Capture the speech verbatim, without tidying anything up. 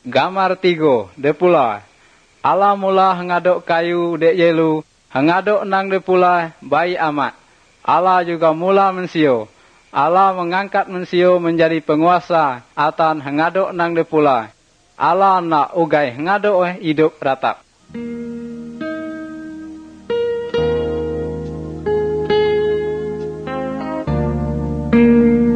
Gamar tigo, de pula. Allah mula hengadok kayu dek yelu, hengadok nang de pula bayi amat. Allah juga mula mensio. Allah mengangkat mensio menjadi penguasa atan hengadok nang de pula. Allah nak ugai hengadok hidup ratap. Thank you.